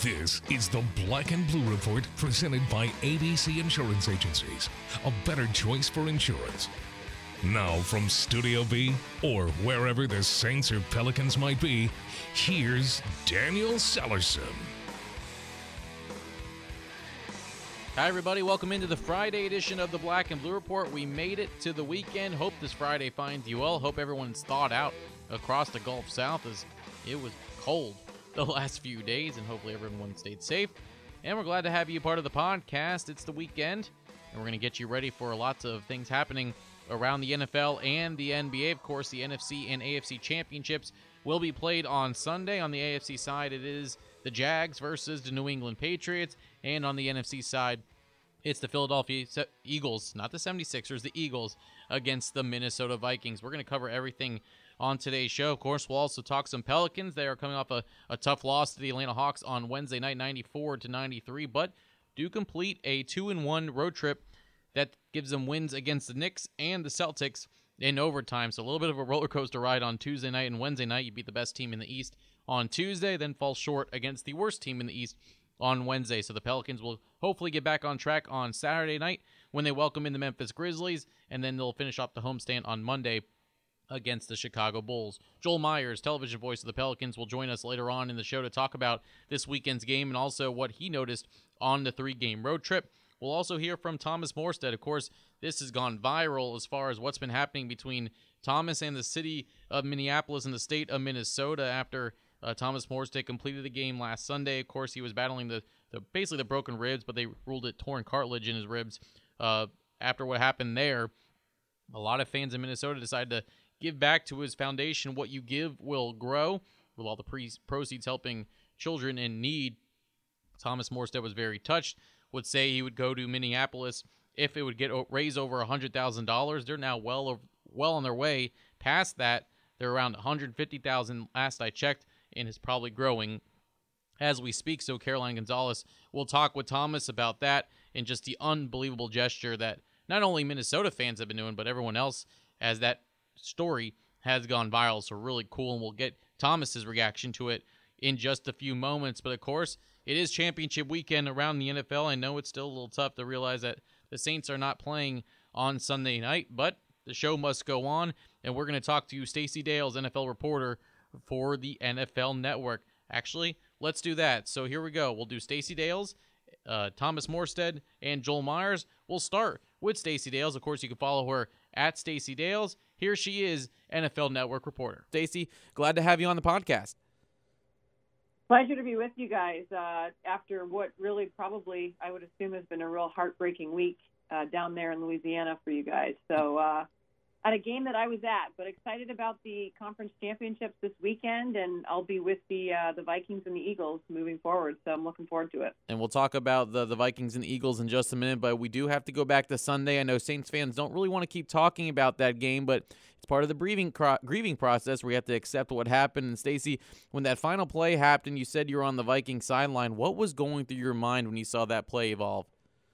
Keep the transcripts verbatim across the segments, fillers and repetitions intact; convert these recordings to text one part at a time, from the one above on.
This is the Black and Blue Report presented by A B C Insurance Agencies, a better choice for insurance. Now from Studio B, or wherever the Saints or Pelicans might be, here's Daniel Sellerson. Hi, everybody. Welcome into the Friday edition of the Black and Blue Report. We made it to the weekend. Hope this Friday finds you well. Hope everyone's thawed out across the Gulf South as it was cold the last few days, and hopefully everyone stayed safe. And we're glad to have you part of the podcast. It's the weekend, and we're going to get you ready for lots of things happening around the N F L and the N B A. Of course, the N F C and A F C championships will be played on Sunday. On the A F C side, it is the Jags versus the New England Patriots. And on the N F C side, it's the Philadelphia Eagles, not the seventy-sixers, the Eagles against the Minnesota Vikings. We're going to cover everything on today's show. Of course, we'll also talk some Pelicans. They are coming off a, a tough loss to the Atlanta Hawks on Wednesday night, ninety-four to ninety-three, but do complete a two and one road trip that gives them wins against the Knicks and the Celtics in overtime. So a little bit of a roller coaster ride on Tuesday night and Wednesday night. You beat the best team in the East on Tuesday, then fall short against the worst team in the East on Wednesday. So the Pelicans will hopefully get back on track on Saturday night when they welcome in the Memphis Grizzlies, and then they'll finish off the homestand on Monday against the Chicago Bulls. Joel Myers, television voice of the Pelicans, will join us later on in the show to talk about this weekend's game and also what he noticed on the three-game road trip. We'll also hear from Thomas Morstead. Of course, this has gone viral as far as what's been happening between Thomas and the city of Minneapolis and the state of Minnesota after uh, Thomas Morstead completed the game last Sunday. Of course, he was battling the, the basically the broken ribs, but they ruled it torn cartilage in his ribs. Uh, after what happened there, a lot of fans in Minnesota decided to give back to his foundation. What you give will grow, with all the pre- proceeds helping children in need. Thomas Morstead was very touched, would say he would go to Minneapolis if it would get raise over one hundred thousand dollars. They're now well over, well on their way past that. They're around one hundred fifty thousand dollars last I checked, and is probably growing as we speak. So Caroline Gonzalez will talk with Thomas about that and just the unbelievable gesture that not only Minnesota fans have been doing, but everyone else, as that story has gone viral. So really cool, and we'll get Thomas's reaction to it in just a few moments. But of course, it is championship weekend around the N F L. I know it's still a little tough to realize that the Saints are not playing on Sunday night, but the show must go on, and we're going to talk to Stacey Dales, N F L reporter for the N F L Network. Actually, let's do that. So here we go. We'll do Stacey Dales, uh, Thomas Morstead, and Joel Myers. We'll start with Stacey Dales. Of course, you can follow her at Stacey Dales. Here she is, N F L Network reporter. Stacey, glad to have you on the podcast. Pleasure to be with you guys uh, after what really probably, I would assume, has been a real heartbreaking week uh, down there in Louisiana for you guys. So uh, at a game that I was at, but excited about the conference championships this weekend, and I'll be with the uh, the Vikings and the Eagles moving forward, so I'm looking forward to it. And we'll talk about the, the Vikings and the Eagles in just a minute, but we do have to go back to Sunday. I know Saints fans don't really want to keep talking about that game, but it's part of the grieving, grieving process where you have to accept what happened. And Stacey, when that final play happened, you said you were on the Vikings sideline. What was going through your mind when you saw that play evolve?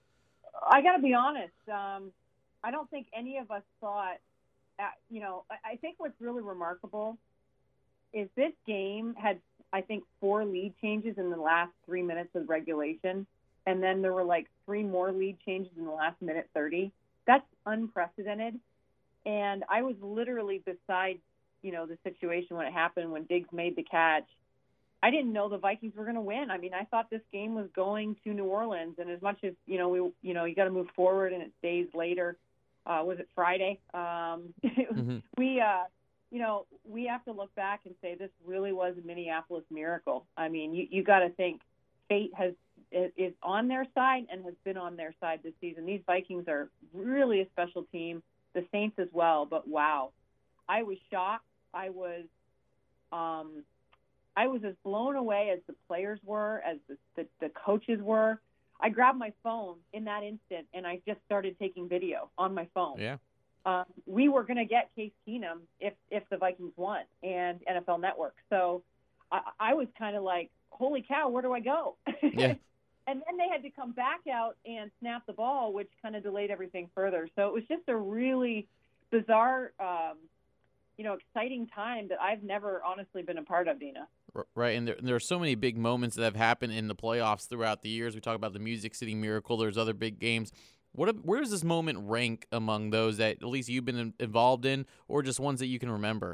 I got to be honest. Um, I don't think any of us thought, uh, you know, I, I think what's really remarkable is this game had, I think, four lead changes in the last three minutes of regulation. And then there were like three more lead changes in the last minute thirty. That's unprecedented. And I was literally beside, you know, the situation when it happened, when Diggs made the catch. I didn't know the Vikings were going to win. I mean, I thought this game was going to New Orleans. And as much as, you know, we, you know, you got to move forward and it's days later. Uh, was it Friday? Um, mm-hmm. We, uh, you know, we have to look back and say this really was a Minneapolis miracle. I mean, you, you got to think fate has is on their side and has been on their side this season. These Vikings are really a special team. The Saints as well, but wow, I was shocked. I was, um, I was as blown away as the players were, as the, the, the coaches were. I grabbed my phone in that instant and I just started taking video on my phone. Yeah, um, we were going to get Case Keenum if if the Vikings won and N F L Network. So I, I was kind of like, holy cow, where do I go? Yeah. And then they had to come back out and snap the ball, which kind of delayed everything further. So it was just a really bizarre, um, you know, exciting time that I've never honestly been a part of, Dina. R- Right, and there, there are so many big moments that have happened in the playoffs throughout the years. We talk about the Music City Miracle. There's other big games. What where does this moment rank among those that at least you've been in, involved in, or just ones that you can remember?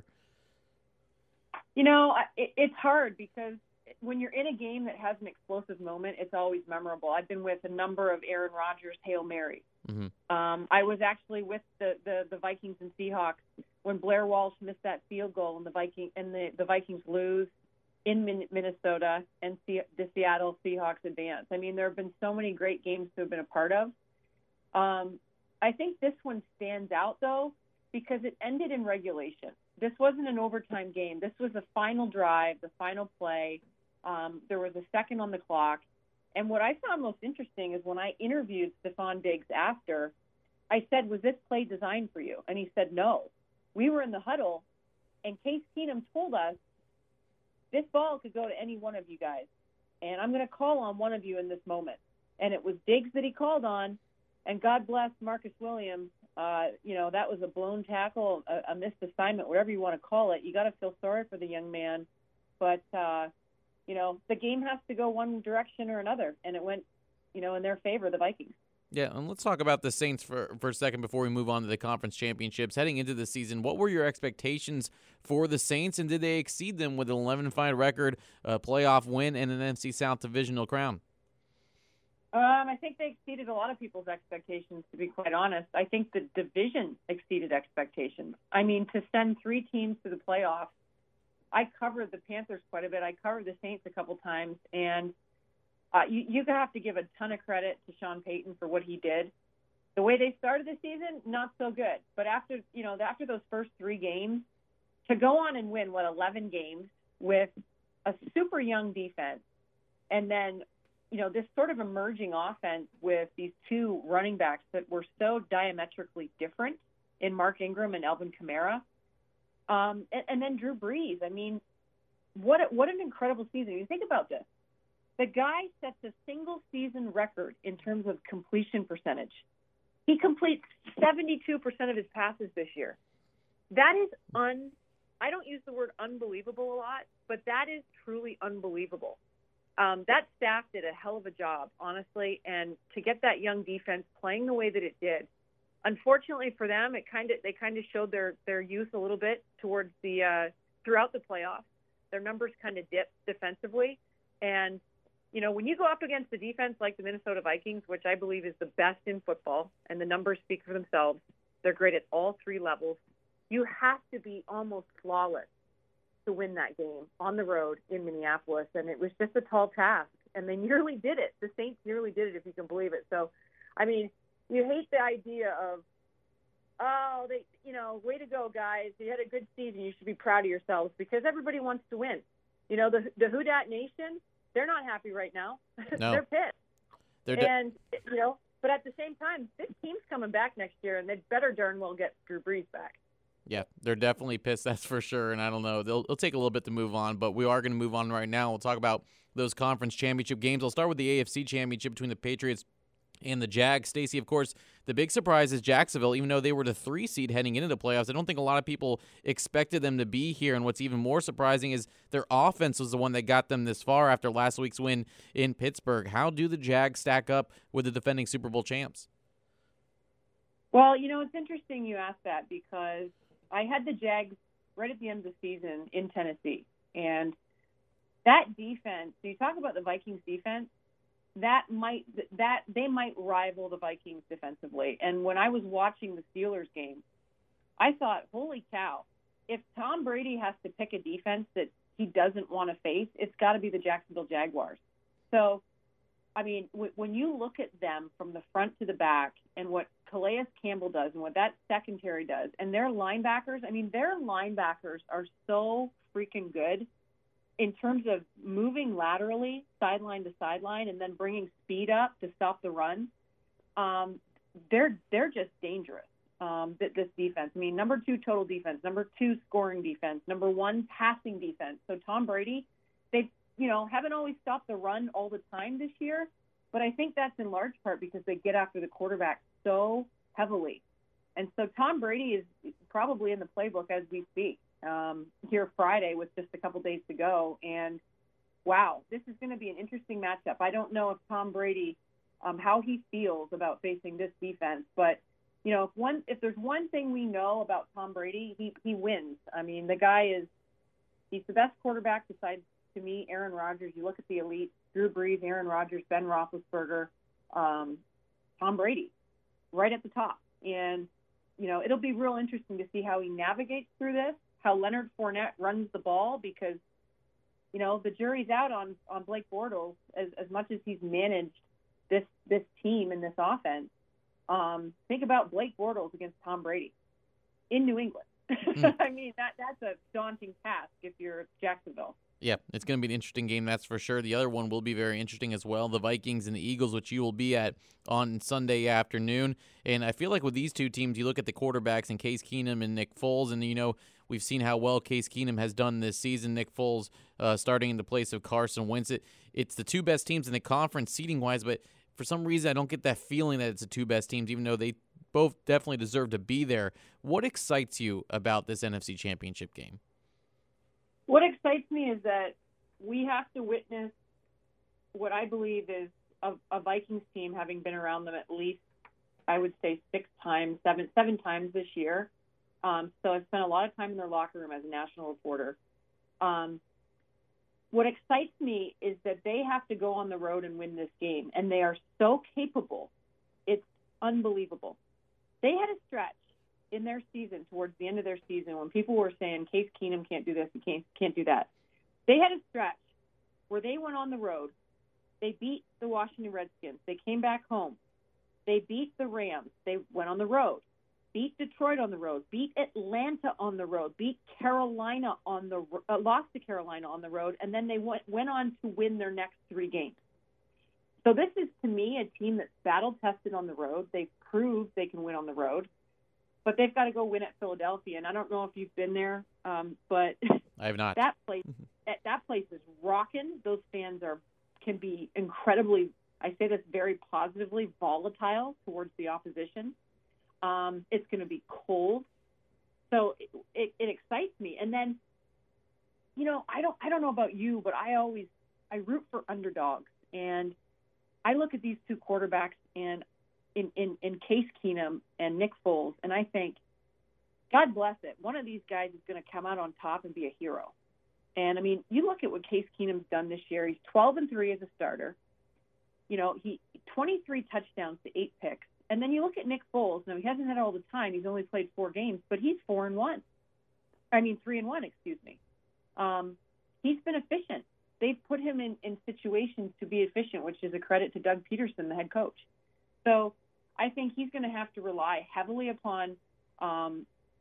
You know, I- it, it's hard because when you're in a game that has an explosive moment, it's always memorable. I've been with a number of Aaron Rodgers Hail Marys. Mm-hmm. Um, I was actually with the, the, the Vikings and Seahawks when Blair Walsh missed that field goal and the Viking and the, the Vikings lose in Min- Minnesota and C- the Seattle Seahawks advance. I mean, there have been so many great games to have been a part of. Um, I think this one stands out, though, because it ended in regulation. This wasn't an overtime game. This was the final drive, the final play. Um, there was a second on the clock. And what I found most interesting is when I interviewed Stephon Diggs after, I said, was this play designed for you? And he said, no. We were in the huddle, and Case Keenum told us, this ball could go to any one of you guys, and I'm going to call on one of you in this moment. And it was Diggs that he called on, and God bless Marcus Williams. Uh, you know, that was a blown tackle, a, a missed assignment, whatever you want to call it. You got to feel sorry for the young man. But, uh, you know, the game has to go one direction or another, and it went, you know, in their favor, the Vikings. Yeah, and let's talk about the Saints for, for a second before we move on to the conference championships. Heading into the season, what were your expectations for the Saints, and did they exceed them with an eleven and five record, a playoff win, and an N F C South divisional crown? Um, I think they exceeded a lot of people's expectations, to be quite honest. I think the division exceeded expectations. I mean, to send three teams to the playoffs, I covered the Panthers quite a bit. I covered the Saints a couple times, and uh, you, you have to give a ton of credit to Sean Payton for what he did. The way they started the season, not so good. But after, you know, after those first three games, to go on and win, what, eleven games with a super young defense, and then, you know, this sort of emerging offense with these two running backs that were so diametrically different in Mark Ingram and Alvin Kamara, um, and, and then Drew Brees. I mean, what a, what an incredible season. You think about this. The guy sets a single-season record in terms of completion percentage. He completes seventy-two percent of his passes this year. That is un. I don't use the word unbelievable a lot, but that is truly unbelievable. Um, that staff did a hell of a job, honestly, and to get that young defense playing the way that it did. Unfortunately for them, it kind of they kind of showed their their youth a little bit towards the uh, throughout the playoffs. Their numbers kind of dipped defensively, and you know, when you go up against a defense like the Minnesota Vikings, which I believe is the best in football, and the numbers speak for themselves, they're great at all three levels, you have to be almost flawless to win that game on the road in Minneapolis. And it was just a tall task, and they nearly did it. The Saints nearly did it, if you can believe it. So, I mean, you hate the idea of, oh, they, you know, way to go, guys. You had a good season. You should be proud of yourselves, because everybody wants to win. You know, the, the Who Dat Nation, they're not happy right now. No. They're pissed. They're de- and, you know, but at the same time, this team's coming back next year, and they better darn well get Drew Brees back. Yeah, they're definitely pissed, that's for sure, and I don't know. They'll, it'll take a little bit to move on, but we are going to move on right now. We'll talk about those conference championship games. I'll start with the A F C championship between the Patriots and the Jags. Stacey, of course, the big surprise is Jacksonville. Even though they were the three seed heading into the playoffs, I don't think a lot of people expected them to be here, and what's even more surprising is their offense was the one that got them this far after last week's win in Pittsburgh. How do the Jags stack up with the defending Super Bowl champs? Well, you know, it's interesting you asked that, because I had the Jags right at the end of the season in Tennessee, and that defense, so you talk about the Vikings defense, that might that they might rival the Vikings defensively. And when I was watching the Steelers game, I thought, holy cow, if Tom Brady has to pick a defense that he doesn't want to face, it's got to be the Jacksonville Jaguars. So, I mean, w- when you look at them from the front to the back, and what Calais Campbell does and what that secondary does, and their linebackers, I mean, their linebackers are so freaking good in terms of moving laterally, sideline to sideline, and then bringing speed up to stop the run. Um, they're they're just dangerous, um, this defense. I mean, number two total defense, number two scoring defense, number one passing defense. So Tom Brady, they you know haven't always stopped the run all the time this year, but I think that's in large part because they get after the quarterback so heavily. And so Tom Brady is probably in the playbook as we speak. um, here Friday with just a couple days to go. And, wow, this is going to be an interesting matchup. I don't know if Tom Brady, um, how he feels about facing this defense. But, you know, if one if there's one thing we know about Tom Brady, he, he wins. I mean, the guy is – he's the best quarterback besides, to me, Aaron Rodgers. You look at the elite, Drew Brees, Aaron Rodgers, Ben Roethlisberger, um, Tom Brady, right at the top. And, you know, it'll be real interesting to see how he navigates through this, how Leonard Fournette runs the ball, because, you know, the jury's out on, on Blake Bortles as, as much as he's managed this this team and this offense. Um, think about Blake Bortles against Tom Brady in New England. Mm. I mean, that that's a daunting task if you're Jacksonville. Yeah, it's going to be an interesting game, that's for sure. The other one will be very interesting as well, the Vikings and the Eagles, which you will be at on Sunday afternoon. And I feel like with these two teams, you look at the quarterbacks in Case Keenum and Nick Foles, and, you know, we've seen how well Case Keenum has done this season. Nick Foles uh, starting in the place of Carson Wentz. It, it's the two best teams in the conference seating-wise, but for some reason I don't get that feeling that it's the two best teams, even though they both definitely deserve to be there. What excites you about this N F C Championship game? What excites me is that we have to witness what I believe is a, a Vikings team having been around them at least, I would say, six times, seven, seven times this year. Um, so I've spent a lot of time in their locker room as a national reporter. Um, what excites me is that they have to go on the road and win this game, and they are so capable. It's unbelievable. They had a stretch in their season, towards the end of their season, when people were saying Case Keenum can't do this, he can't, can't do that. They had a stretch where they went on the road. They beat the Washington Redskins. They came back home. They beat the Rams. They went on the road. Beat Detroit on the road. Beat Atlanta on the road. Beat Carolina on the uh, lost to Carolina on the road, and then they went went on to win their next three games. So this is, to me, a team that's battle-tested on the road. They've proved they can win on the road. But they've got to go win at Philadelphia, and I don't know if you've been there, um, but I have not. That place, that, that place is rocking. Those fans are can be incredibly, I say this very positively, volatile towards the opposition. Um, it's going to be cold, so it, it, it excites me. And then, you know, I don't I don't know about you, but I always I root for underdogs, and I look at these two quarterbacks and. In, in, in Case Keenum and Nick Foles, and I think, God bless it, one of these guys is going to come out on top and be a hero. And, I mean, you look at what Case Keenum's done this year. He's twelve and three as a starter. You know, he twenty-three touchdowns to eight picks. And then you look at Nick Foles. Now, he hasn't had all the time. He's only played four games, but he's four and one. I mean, three and one, excuse me. Um, he's been efficient. They've put him in, in situations to be efficient, which is a credit to Doug Peterson, the head coach. So I think he's going to have to rely heavily upon um,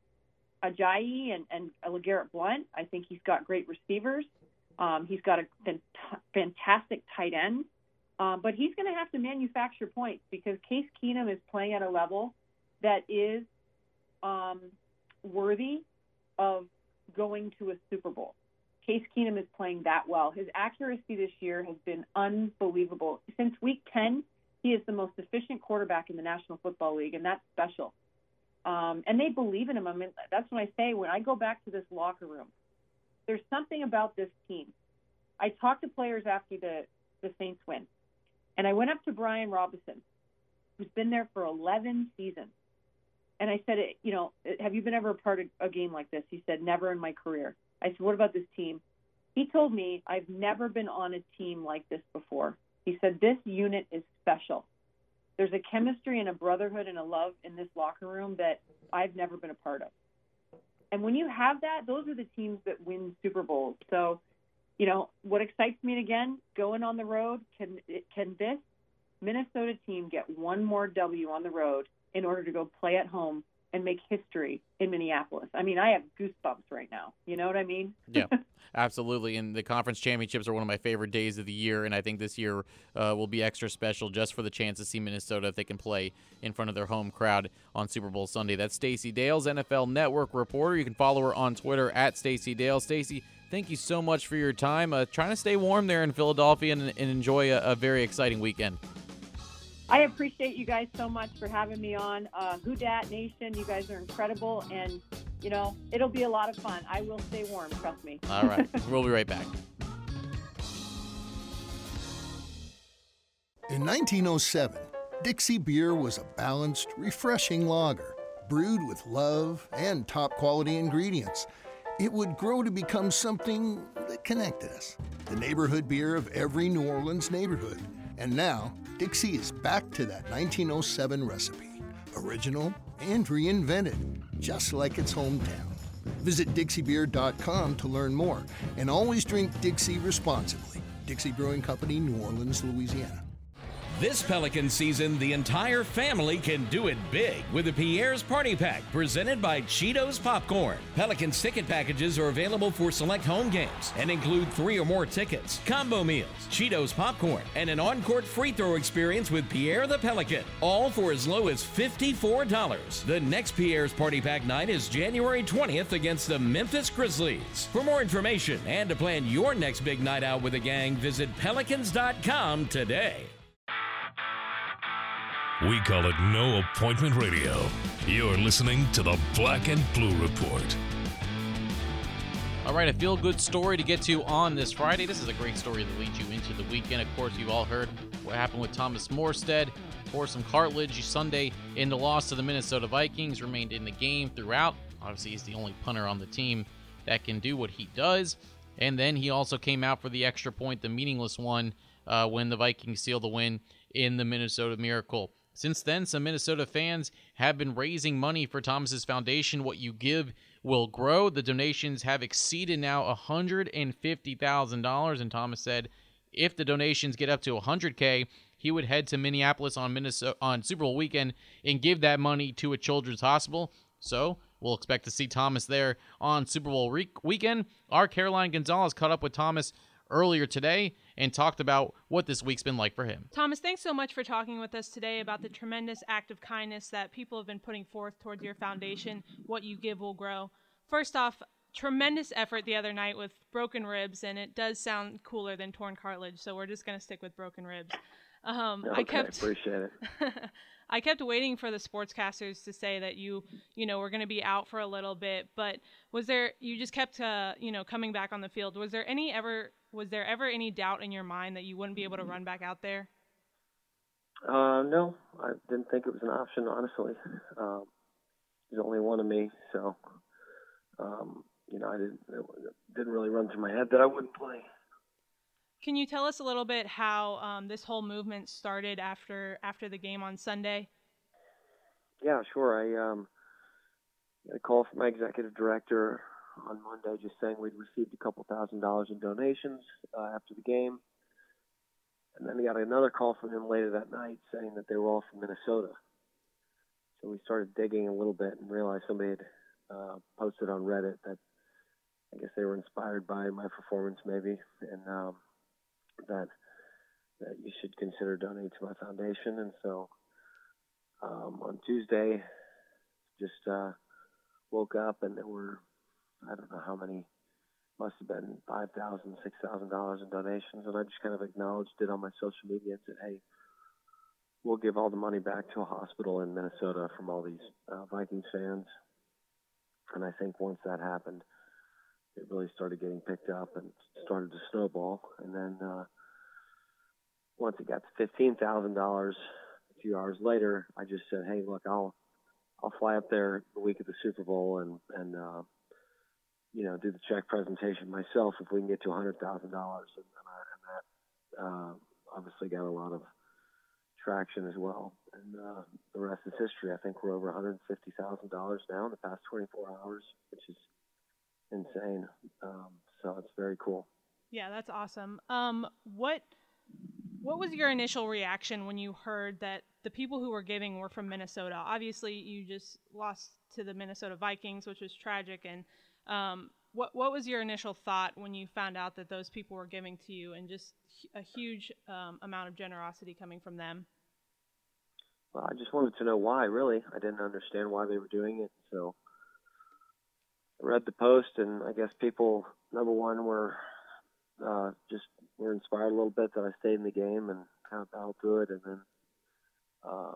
Ajayi and, and LeGarrette Blount. I think he's got great receivers. Um, he's got a fant- fantastic tight end. Um, but he's going to have to manufacture points because Case Keenum is playing at a level that is um, worthy of going to a Super Bowl. Case Keenum is playing that well. His accuracy this year has been unbelievable. Since week ten, he is the most efficient quarterback in the National Football League, and that's special. Um, and they believe in him. I mean, that's when I say, when I go back to this locker room, there's something about this team. I talked to players after the, the Saints win, and I went up to Brian Robinson, who's been there for eleven seasons. And I said, you know, have you been ever a part of a game like this? He said, never in my career. I said, what about this team? He told me, I've never been on a team like this before. He said, this unit is special. There's a chemistry and a brotherhood and a love in this locker room that I've never been a part of. And when you have that, those are the teams that win Super Bowls. So, you know, what excites me again, going on the road, can can this Minnesota team get one more W on the road in order to go play at home and make history in Minneapolis? I mean, I have goosebumps right now. You know what I mean? Yeah, absolutely. And the conference championships are one of my favorite days of the year, and I think this year uh, will be extra special just for the chance to see Minnesota if they can play in front of their home crowd on Super Bowl Sunday. That's Stacey Dales, N F L Network reporter. You can follow her on Twitter at Stacey Dales. Stacey, thank you so much for your time. Uh, trying to stay warm there in Philadelphia and, and enjoy a, a very exciting weekend. I appreciate you guys so much for having me on. Uh, Who Dat Nation, you guys are incredible. And you know, it'll be a lot of fun. I will stay warm, trust me. All right. We'll be right back. In nineteen oh seven, Dixie Beer was a balanced, refreshing lager, brewed with love and top-quality ingredients. It would grow to become something that connected us, the neighborhood beer of every New Orleans neighborhood. And now, Dixie is back to that nineteen oh seven recipe, original and reinvented, just like its hometown. Visit Dixie Beer dot com to learn more, and always drink Dixie responsibly. Dixie Brewing Company, New Orleans, Louisiana. This Pelican season, the entire family can do it big with the Pierre's Party Pack presented by Cheetos Popcorn. Pelican's ticket packages are available for select home games and include three or more tickets, combo meals, Cheetos Popcorn, and an on-court free throw experience with Pierre the Pelican, all for as low as fifty-four dollars. The next Pierre's Party Pack night is January twentieth against the Memphis Grizzlies. For more information and to plan your next big night out with the gang, visit Pelicans dot com today. We call it No Appointment Radio. You're listening to the Black and Blue Report. All right, a feel-good story to get to on this Friday. This is a great story that leads you into the weekend. Of course, you've all heard what happened with Thomas Morstead. Tore some cartilage Sunday in the loss to the Minnesota Vikings. Remained in the game throughout. Obviously, he's the only punter on the team that can do what he does. And then he also came out for the extra point, the meaningless one, uh, when the Vikings sealed the win in the Minnesota Miracle. Since then, some Minnesota fans have been raising money for Thomas's foundation. What you give will grow. The donations have exceeded now one hundred fifty thousand dollars, and Thomas said if the donations get up to one hundred K, he would head to Minneapolis on Minnesota on Super Bowl weekend and give that money to a children's hospital. So we'll expect to see Thomas there on Super Bowl re- weekend. Our Caroline Gonzalez caught up with Thomas earlier today and talked about what this week's been like for him. Thomas, thanks so much for talking with us today about the tremendous act of kindness that people have been putting forth towards your foundation. What you give will grow. First off, tremendous effort the other night with broken ribs, and it does sound cooler than torn cartilage, so we're just going to stick with broken ribs. Um, okay, I kept appreciate it. I kept waiting for the sportscasters to say that you, you know, were going to be out for a little bit, but was there, you just kept, uh, you know, coming back on the field. Was there any ever, was there ever any doubt in your mind that you wouldn't be able to run back out there? Uh, no, I didn't think it was an option, honestly. Um, there's only one of me, so, um, you know, I didn't, it didn't really run through my head that I wouldn't play. Can you tell us a little bit how um, this whole movement started after after the game on Sunday? Yeah, sure. I um, got a call from my executive director on Monday just saying we'd received a couple thousand dollars in donations uh, after the game. And then we got another call from him later that night saying that they were all from Minnesota. So we started digging a little bit and realized somebody had uh, posted on Reddit that I guess they were inspired by my performance maybe. And um, that that you should consider donating to my foundation. And so um, on Tuesday, just uh, woke up and there were, I don't know how many, must have been five thousand dollars, six thousand dollars in donations. And I just kind of acknowledged it on my social media and said, hey, we'll give all the money back to a hospital in Minnesota from all these uh, Vikings fans. And I think once that happened, it really started getting picked up and started to snowball. And then uh, once it got to fifteen thousand dollars a few hours later, I just said, hey, look, I'll I'll fly up there the week of the Super Bowl and, and uh, you know, do the check presentation myself if we can get to one hundred thousand dollars. And, and, I, and that uh, obviously got a lot of traction as well. And uh, the rest is history. I think we're over one hundred fifty thousand dollars now in the past twenty-four hours, which is insane. Um, so it's very cool. Yeah, that's awesome. Um, what what was your initial reaction when you heard that the people who were giving were from Minnesota? Obviously, you just lost to the Minnesota Vikings, which was tragic. And um, what what was your initial thought when you found out that those people were giving to you, and just a huge um, amount of generosity coming from them? Well, I just wanted to know why, really. I didn't understand why they were doing it, so I read the post, and I guess people, number one, were uh, just were inspired a little bit that I stayed in the game and kind of battled through it, and then um,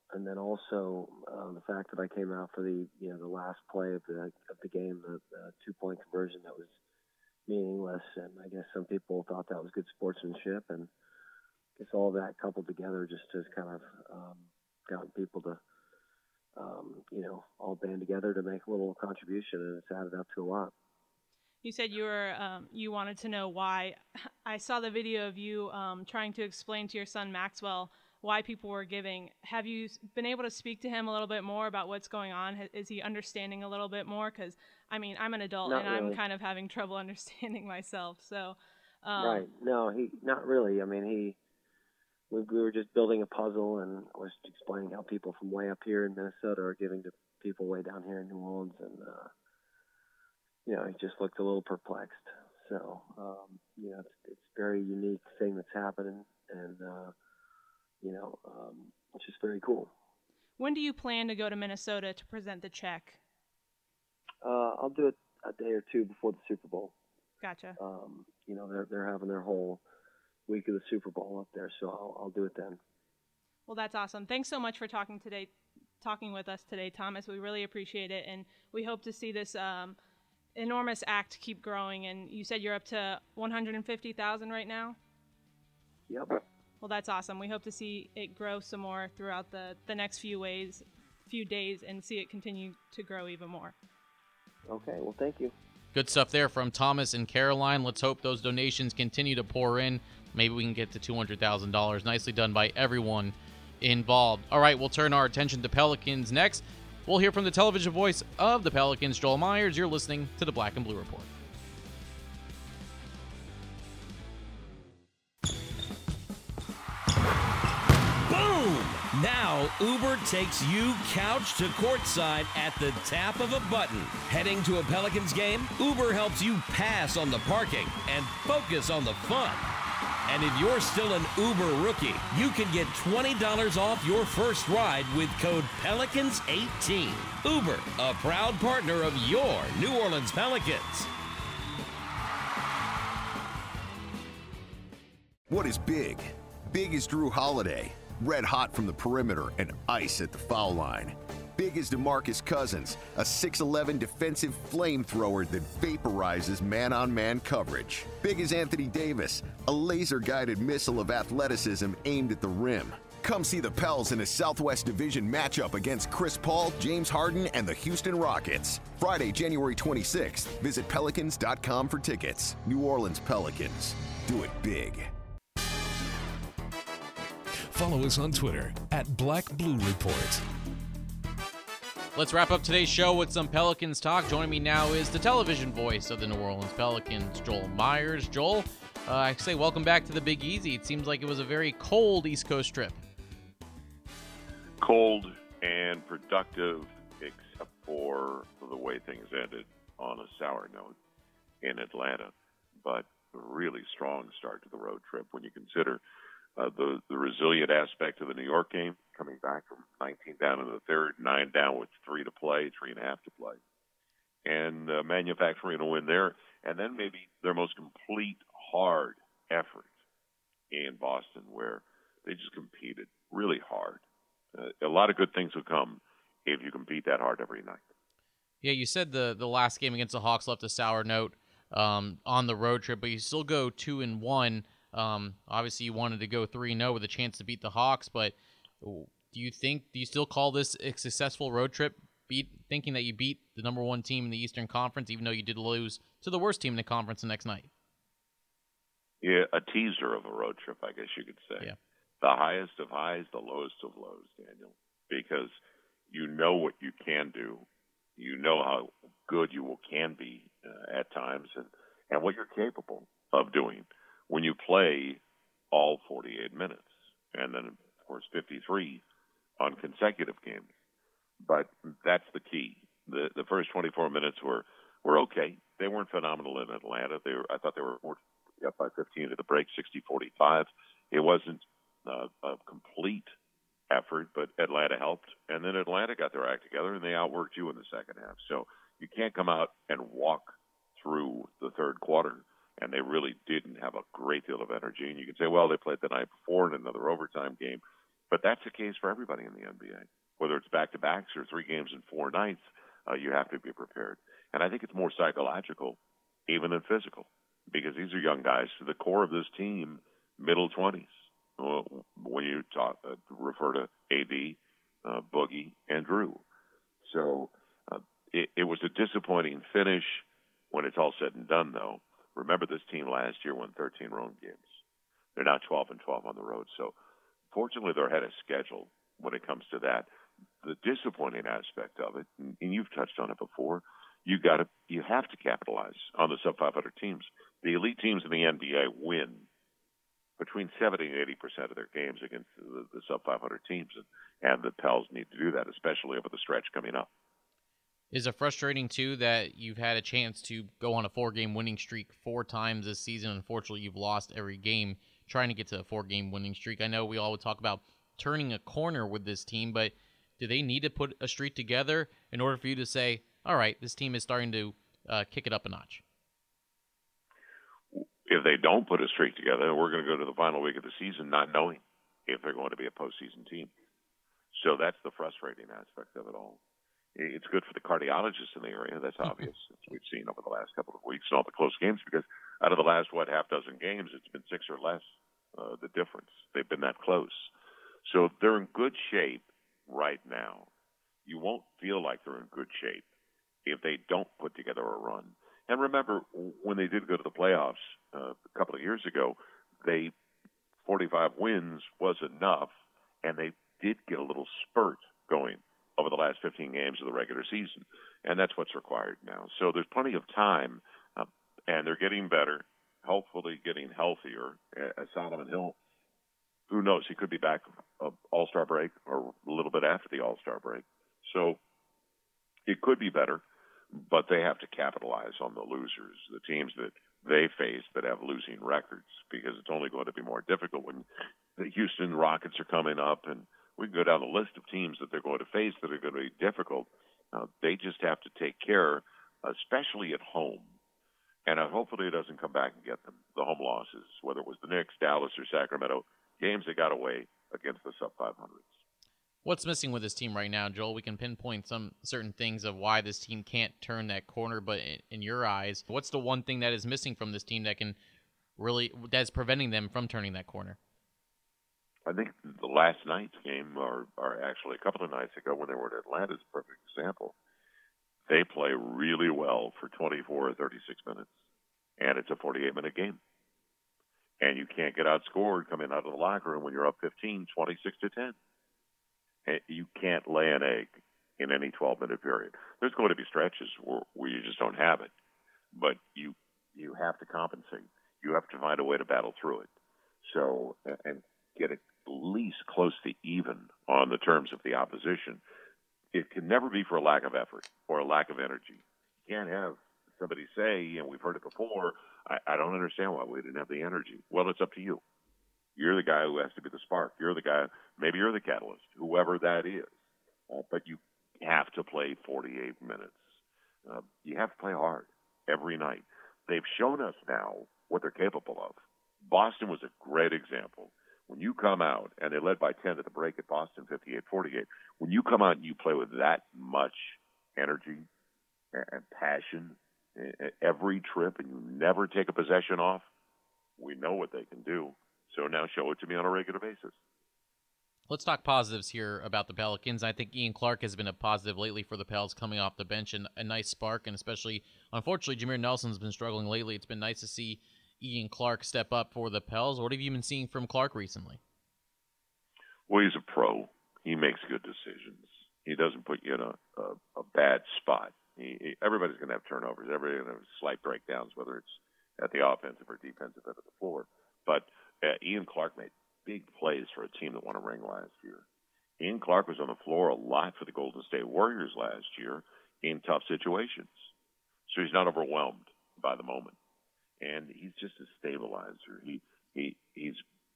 and then also uh, the fact that I came out for the you know the last play of the of the game, the, the two point conversion that was meaningless, and I guess some people thought that was good sportsmanship, and I guess all that coupled together just has kind of um, gotten people to um, you know all band together to make a little contribution, and it's added up to a lot. You said you were um, you wanted to know why. I saw the video of you um, trying to explain to your son Maxwell why people were giving. Have you been able to speak to him a little bit more about what's going on? Is he understanding a little bit more? Because, I mean, I'm an adult Not and really. I'm kind of having trouble understanding myself. So, um, Right. No, he not really. I mean, he we, we were just building a puzzle, and I was explaining how people from way up here in Minnesota are giving to people way down here in New Orleans, and uh, you know, he just looked a little perplexed. So, um, you know, it's, it's a very unique thing that's happening, and uh, you know, um, it's just very cool. When do you plan to go to Minnesota to present the check? Uh, I'll do it a day or two before the Super Bowl. Gotcha. Um, you know, they're they're having their whole week of the Super Bowl up there, so I'll I'll do it then. Well, that's awesome. Thanks so much for talking today, talking with us today, Thomas. We really appreciate it, and we hope to see this um, enormous act keep growing. And you said you're up to one hundred fifty thousand right now? Yep. Well, that's awesome. We hope to see it grow some more throughout the, the next few ways, few days, and see it continue to grow even more. Okay, well, thank you. Good stuff there from Thomas and Caroline. Let's hope those donations continue to pour in. Maybe we can get to two hundred thousand dollars. Nicely done by everyone involved. All right, we'll turn our attention to Pelicans next. We'll hear from the television voice of the Pelicans, Joel Myers. You're listening to the Black and Blue Report. Boom! Now, Uber takes you couch to courtside at the tap of a button. Heading to a Pelicans game? Uber helps you pass on the parking and focus on the fun. And if you're still an Uber rookie, you can get twenty dollars off your first ride with code Pelicans eighteen. Uber, a proud partner of your New Orleans Pelicans. What is big? Big is Drew Holiday, red hot from the perimeter and ice at the foul line. Big is DeMarcus Cousins, a six eleven defensive flamethrower that vaporizes man-on-man coverage. Big is Anthony Davis, a laser-guided missile of athleticism aimed at the rim. Come see the Pels in a Southwest Division matchup against Chris Paul, James Harden, and the Houston Rockets. Friday, January twenty-sixth. Visit Pelicans dot com for tickets. New Orleans Pelicans. Do it big. Follow us on Twitter at Black Blue Report. Let's wrap up today's show with some Pelicans talk. Joining me now is the television voice of the New Orleans Pelicans, Joel Myers. Joel, uh, I say welcome back to the Big Easy. It seems like it was a very cold East Coast trip. Cold and productive, except for the way things ended on a sour note in Atlanta. But a really strong start to the road trip when you consider uh, the, the resilient aspect of the New York game, coming back from nineteen down in the third, nine down with three to play, three and a half to play, and uh, manufacturing a win there, and then maybe their most complete hard effort in Boston, where they just competed really hard. Uh, a lot of good things will come if you compete that hard every night. Yeah, you said the the last game against the Hawks left a sour note um, on the road trip, but you still go two and one. Um, obviously, you wanted to go three and zero with a chance to beat the Hawks, but do you think do you still call this a successful road trip? Beat thinking that you beat the number one team in the Eastern Conference, even though you did lose to the worst team in the conference the next night. Yeah, a teaser of a road trip, I guess you could say. Yeah. The highest of highs, the lowest of lows, Daniel, because you know what you can do. You know how good you can be uh, at times, and, and what you're capable of doing when you play all forty-eight minutes, and then, of course, fifty-three on consecutive games. But that's the key. The the first twenty-four minutes were, were okay. They weren't phenomenal in Atlanta. They were, I thought they were more up by fifteen at the break, sixty forty-five. It wasn't uh, a complete effort, but Atlanta helped. And then Atlanta got their act together, and they outworked you in the second half. So you can't come out and walk through the third quarter, and they really didn't have a great deal of energy. And you can say, well, they played the night before in another overtime game. But that's the case for everybody in the N B A. Whether it's back-to-backs or three games in four nights, uh, you have to be prepared. And I think it's more psychological even than physical, because these are young guys. The core of this team, middle twenties. Uh, when you talk, uh, refer to A D, uh, Boogie, and Drew. So uh, it, it was a disappointing finish when it's all said and done, though. Remember, this team last year won thirteen road games. They're now twelve and twelve on the road. So fortunately, they're ahead of schedule when it comes to that. The disappointing aspect of it, and you've touched on it before, you got to, you have to capitalize on the sub five hundred teams. The elite teams in the N B A win between seventy and eighty percent of their games against the, the sub five hundred teams, and, and the Pels need to do that, especially over the stretch coming up. Is it frustrating, too, that you've had a chance to go on a four-game winning streak four times this season? Unfortunately, you've lost every game trying to get to a four-game winning streak. I know we all would talk about turning a corner with this team, but do they need to put a streak together in order for you to say, all right, this team is starting to uh, kick it up a notch? If they don't put a streak together, we're going to go to the final week of the season not knowing if they're going to be a postseason team. So that's the frustrating aspect of it all. It's good for the cardiologists in the area. That's obvious, as we've seen over the last couple of weeks and all the close games, because out of the last, what, half dozen games, it's been six or less, uh, the difference. They've been that close. So they're in good shape right now. You won't feel like they're in good shape if they don't put together a run. And remember, when they did go to the playoffs uh, a couple of years ago, they forty-five wins was enough, and they did get a little spurt going over the last fifteen games of the regular season. And that's what's required now. So there's plenty of time, uh, and they're getting better, hopefully getting healthier. As Solomon Hill, who knows, he could be back uh, All-Star break or a little bit after the All-Star break. So it could be better, but they have to capitalize on the losers, the teams that they face that have losing records, because it's only going to be more difficult when the Houston Rockets are coming up, and we can go down the list of teams that they're going to face that are going to be difficult. Uh, they just have to take care, especially at home. And uh, hopefully it doesn't come back and get them, the home losses, whether it was the Knicks, Dallas, or Sacramento, games that got away against the sub five hundreds. What's missing with this team right now, Joel? We can pinpoint some certain things of why this team can't turn that corner, but in, in your eyes, what's the one thing that is missing from this team that can really, that's preventing them from turning that corner? I think the last night's game, or, or actually a couple of nights ago when they were in Atlanta, is a perfect example. They play really well for twenty-four or thirty-six minutes, and it's a forty-eight minute game. And you can't get outscored coming out of the locker room when you're up fifteen, twenty-six to ten. You can't lay an egg in any twelve minute period. There's going to be stretches where, where you just don't have it, but you you have to compensate. You have to find a way to battle through it. So, and get at least close to even on the terms of the opposition. It can never be for a lack of effort or a lack of energy. You can't have somebody say, and we've heard it before, I, I don't understand why we didn't have the energy. Well, it's up to you. You're the guy who has to be the spark. You're the guy, maybe you're the catalyst, whoever that is. Uh, but you have to play forty-eight minutes. Uh, you have to play hard every night. They've shown us now what they're capable of. Boston was a great example. When you come out, and they led by ten at the break at Boston, fifty-eight forty-eight, when you come out and you play with that much energy and passion every trip, and you never take a possession off, we know what they can do. So now show it to me on a regular basis. Let's talk positives here about the Pelicans. I think Ian Clark has been a positive lately for the Pels coming off the bench, and a nice spark, and especially, unfortunately, Jameer Nelson's been struggling lately. It's been nice to see Ian Clark step up for the Pels. What have you been seeing from Clark recently? Well, he's a pro. He makes good decisions. He doesn't put you in a, a, a bad spot. He, he, everybody's going to have turnovers. Everybody's going to have slight breakdowns, whether it's at the offensive or defensive end of the floor. But uh, Ian Clark made big plays for a team that won a ring last year. Ian Clark was on the floor a lot for the Golden State Warriors last year in tough situations. So he's not overwhelmed by the moment. And he's just a stabilizer. He he he's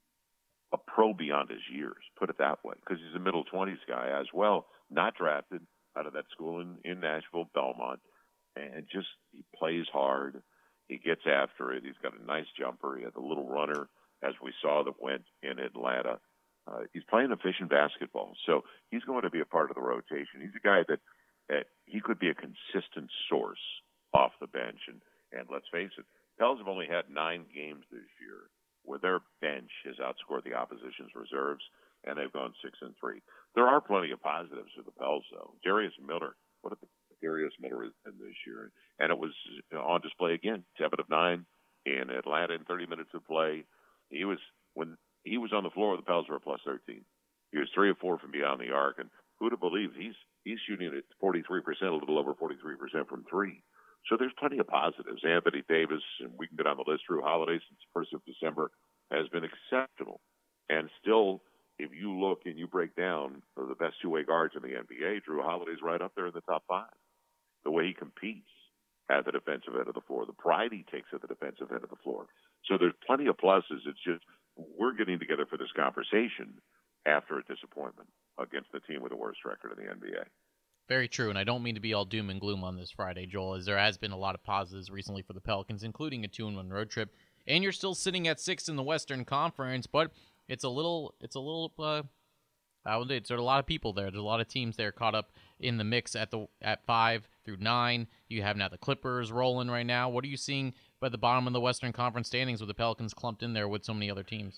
a pro beyond his years, put it that way, because he's a middle twenties guy as well, not drafted out of that school in, in Nashville, Belmont, and just he plays hard. He gets after it. He's got a nice jumper. He had a little runner, as we saw, that went in Atlanta. Uh, he's playing efficient basketball, so he's going to be a part of the rotation. He's a guy that uh, he could be a consistent source off the bench. And, and let's face it, Pels have only had nine games this year where their bench has outscored the opposition's reserves, and they've gone six and three. There are plenty of positives for the Pels, though. Darius Miller, what a Darius Miller has been this year, and it was on display again. Seven of nine in Atlanta in thirty minutes of play. He was when he was on the floor, the Pels were a plus thirteen. He was three of four from beyond the arc, and who'd have believed he's he's shooting at forty-three percent, a little over forty-three percent from three. So there's plenty of positives. Anthony Davis, and we can get on the list. Drew Holiday since the first of December has been exceptional, and still, if you look and you break down the best two-way guards in the N B A, Drew Holiday's right up there in the top five. The way he competes at the defensive end of the floor, the pride he takes at the defensive end of the floor. So there's plenty of pluses. It's just we're getting together for this conversation after a disappointment against the team with the worst record in the N B A. Very true, and I don't mean to be all doom and gloom on this Friday, Joel, as there has been a lot of positives recently for the Pelicans, including a two and one road trip. And you're still sitting at sixth in the Western Conference, but it's a little, it's a little, uh, I would say there's a lot of people there. There's a lot of teams there caught up in the mix at the at five through nine. You have now the Clippers rolling right now. What are you seeing by the bottom of the Western Conference standings with the Pelicans clumped in there with so many other teams?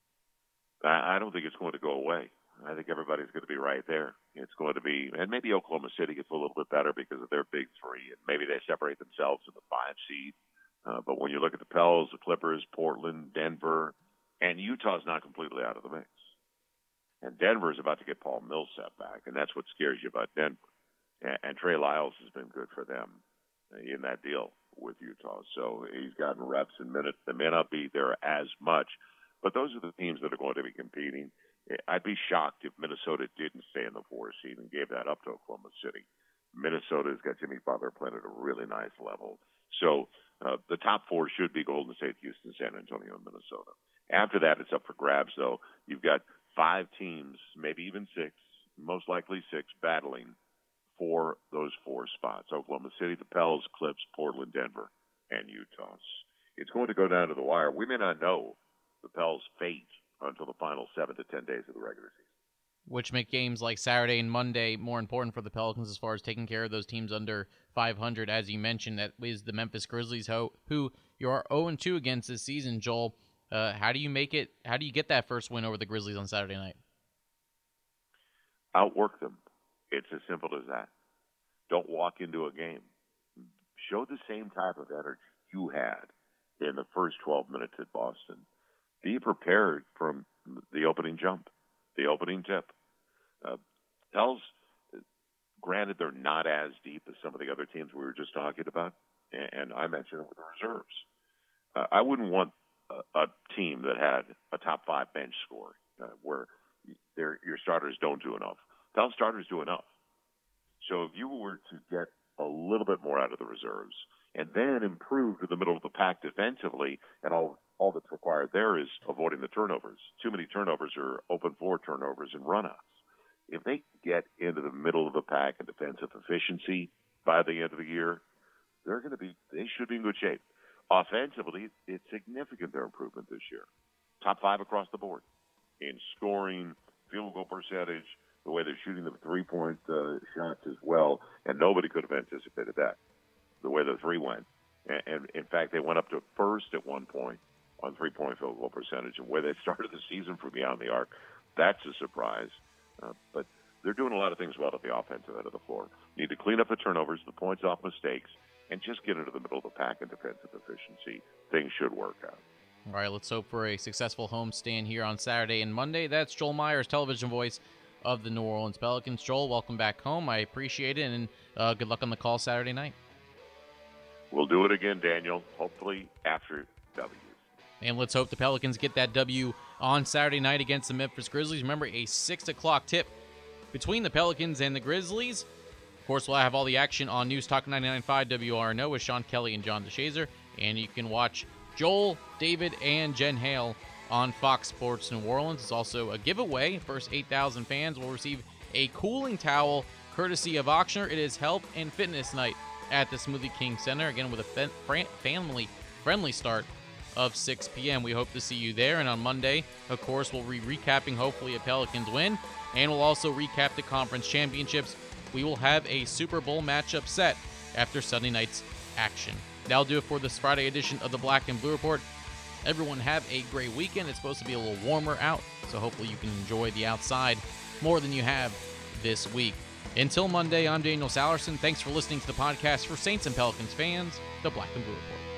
I don't think it's going to go away. I think everybody's going to be right there. It's going to be, and maybe Oklahoma City gets a little bit better because of their big three, and maybe they separate themselves in the five seed. Uh, but when you look at the Pels, the Clippers, Portland, Denver, and Utah's not completely out of the mix. And Denver's about to get Paul Millsap back, and that's what scares you about Denver. And, and Trey Lyles has been good for them in that deal with Utah. So he's gotten reps and minutes. They may not be there as much, but those are the teams that are going to be competing. I'd be shocked if Minnesota didn't stay in the four seed and gave that up to Oklahoma City. Minnesota's got Jimmy Butler playing at a really nice level. So uh, the top four should be Golden State, Houston, San Antonio, and Minnesota. After that, it's up for grabs, though. You've got five teams, maybe even six, most likely six, battling for those four spots. Oklahoma City, the Pels, Clips, Portland, Denver, and Utah. It's going to go down to the wire. We may not know the Pels' fate until the final seven to ten days of the regular season. Which make games like Saturday and Monday more important for the Pelicans as far as taking care of those teams under five hundred. As you mentioned, that is the Memphis Grizzlies, who, who you are oh and two against this season, Joel. Uh, how do you make it? How do you get that first win over the Grizzlies on Saturday night? Outwork them. It's as simple as that. Don't walk into a game. Show the same type of energy you had in the first twelve minutes at Boston. Be prepared from the opening jump, the opening tip. Uh, Pels, granted, they're not as deep as some of the other teams we were just talking about, and I mentioned it with the reserves. Uh, I wouldn't want a, a team that had a top five bench score uh, where your starters don't do enough. Pels starters do enough. So if you were to get a little bit more out of the reserves and then improve to the middle of the pack defensively, and all all that's required there is avoiding the turnovers. Too many turnovers are open floor turnovers and runouts. If they get into the middle of the pack in defensive efficiency by the end of the year, they're going to be, they should be in good shape. Offensively, it's significant, their improvement this year. Top five across the board in scoring, field goal percentage, the way they're shooting the three-point uh, shots as well, and nobody could have anticipated that, the way the three went. And, and in fact, they went up to first at one point on three-point field goal percentage, and where they started the season from beyond the arc. That's a surprise. Uh, but they're doing a lot of things well at the offensive end of the floor. Need to clean up the turnovers, the points off mistakes, and just get into the middle of the pack in defensive efficiency. Things should work out. All right, let's hope for a successful homestand here on Saturday and Monday. That's Joel Myers, television voice of the New Orleans Pelicans. Joel, welcome back home. I appreciate it, and uh, good luck on the call Saturday night. We'll do it again, Daniel, hopefully after W. And let's hope the Pelicans get that W on Saturday night against the Memphis Grizzlies. Remember, a six o'clock tip between the Pelicans and the Grizzlies. Of course, we'll have all the action on News Talk ninety-nine point five W R N O with Sean Kelly and John DeShazer. And you can watch Joel, David, and Jen Hale on Fox Sports New Orleans. It's also a giveaway. First eight thousand fans will receive a cooling towel courtesy of Auctioner. It is health and fitness night at the Smoothie King Center. Again, with a family-friendly start of six p.m. We hope to see you there. And on Monday, of course, we'll be recapping hopefully a Pelicans win, and we'll also recap the conference championships. We will have a Super Bowl matchup set after Sunday night's action. That'll do it for this Friday edition of the Black and Blue Report. Everyone have a great weekend. It's supposed to be a little warmer out, so hopefully you can enjoy the outside more than you have this week. Until Monday, I'm Daniel Salerson. Thanks for listening to the podcast for Saints and Pelicans fans, the Black and Blue Report.